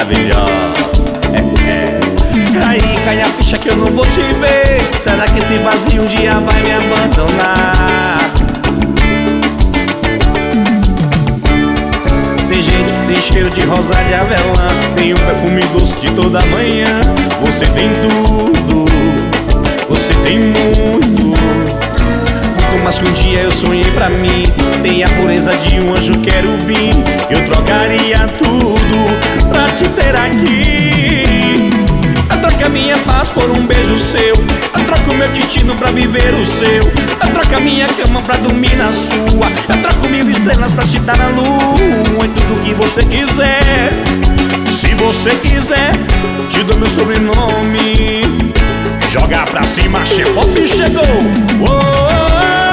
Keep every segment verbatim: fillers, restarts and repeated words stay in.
maravilhosa. É, é. Aí cai a ficha que eu não vou te ver. Será que esse vazio um dia vai me abandonar? Tem gente que tem cheiro de rosa de avelã, tem um perfume doce de toda manhã. Você tem tudo, você tem muito, muito mais que um dia eu sonhei pra mim. Tem a pureza de um anjo querubim. Eu trocaria tudo pra te ter aqui. Eu troco a minha paz por um beijo seu. Eu troco meu destino pra viver o seu. Eu troco a minha cama pra dormir na sua. Eu troco mil estrelas pra te dar a lua. E tudo que você quiser. Se você quiser, te dou meu sobrenome. Joga pra cima, Chepop chegou. Oh,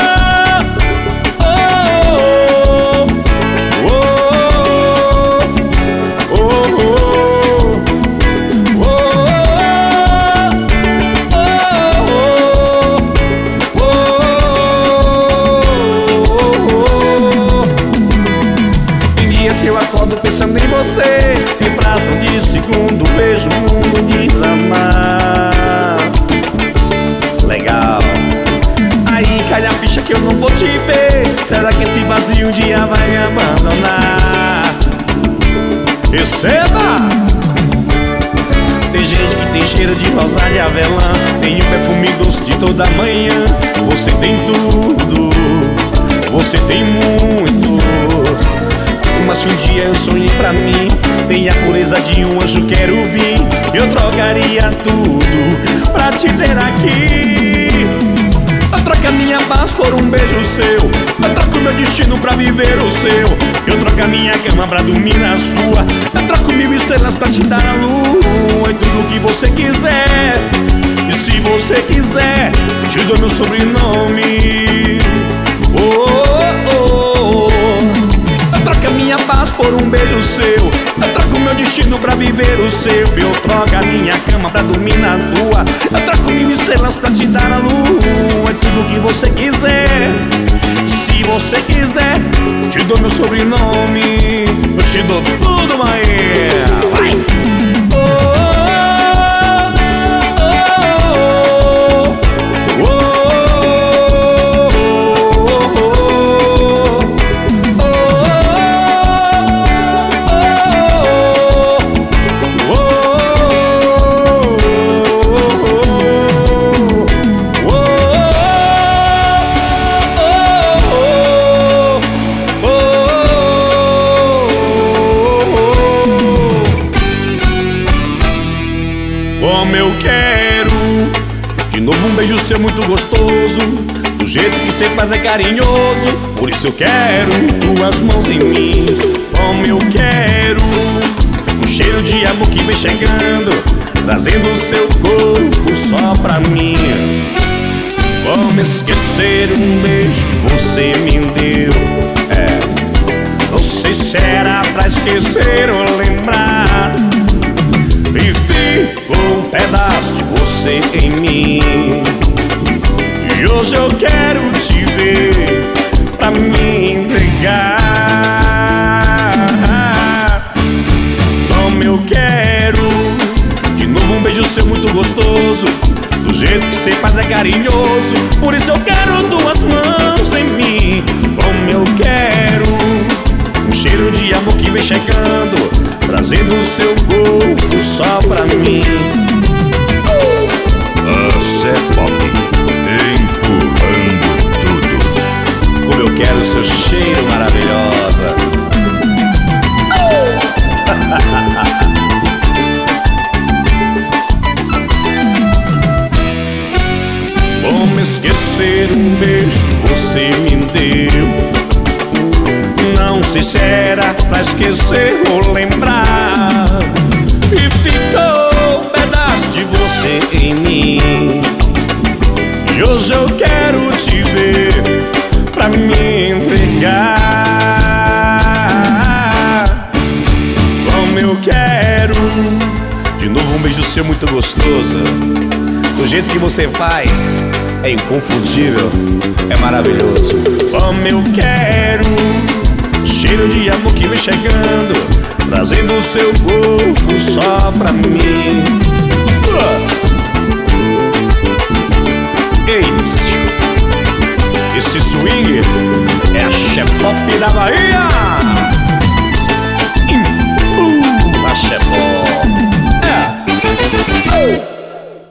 eu acordo pensando em você, em fração de segundo vejo o mundo desamar. Legal. Aí cai a ficha que eu não vou te ver. Será que esse vazio um dia vai me abandonar? Receba! Tem gente que tem cheiro de rosa de avelã, tem um perfume doce de toda manhã. Você tem tudo, você tem muito, mas que um dia eu sonhei pra mim. Tem a pureza de um anjo querubim. Eu trocaria tudo pra te ter aqui. Eu troco a minha paz por um beijo seu. Eu troco meu destino pra viver o seu. Eu troco a minha cama pra dormir na sua. Eu troco mil estrelas pra te dar a lua. E tudo que você quiser. E se você quiser, te dou meu sobrenome. Oh, oh, oh. Eu troco a minha paz por um beijo seu. Eu troco meu destino pra viver o seu. Eu troco a minha cama pra dormir na tua. Eu troco mil estrelas pra te dar a lua. É tudo que você quiser. Se você quiser, te dou meu sobrenome. Eu te dou tudo, Maia. Vai! Como eu quero de novo um beijo seu muito gostoso. Do jeito que cê faz é carinhoso. Por isso eu quero tuas mãos em mim. Como eu quero um cheiro de amor que vem chegando, trazendo o seu corpo só pra mim. Como esquecer um beijo que você me deu? É, não sei se era pra esquecer ou lembrar. E ficou um pedaço de você em mim. E hoje eu quero te ver pra me entregar. Como eu quero de novo um beijo seu muito gostoso. Do jeito que cê faz é carinhoso. Por isso eu quero duas mãos em mim. Como eu quero um cheiro de amor que vem chegando, trazendo o seu corpo só pra mim. A Chepop empurrando tudo. Como eu quero o seu cheiro, maravilhosa. Como esquecer um beijo que você me deu? Não sei se era pra esquecer ou lembrar. E ficou um pedaço de você em mim. E hoje eu quero te ver pra me entregar. Como eu quero de novo um beijo seu muito gostoso. Do jeito que você faz é inconfundível, é maravilhoso. Como eu quero cheiro de amor que vem chegando, trazendo o seu corpo só pra mim. Ei, esse swing é a Xé-Pop da Bahia. uh, A Xé-Pop.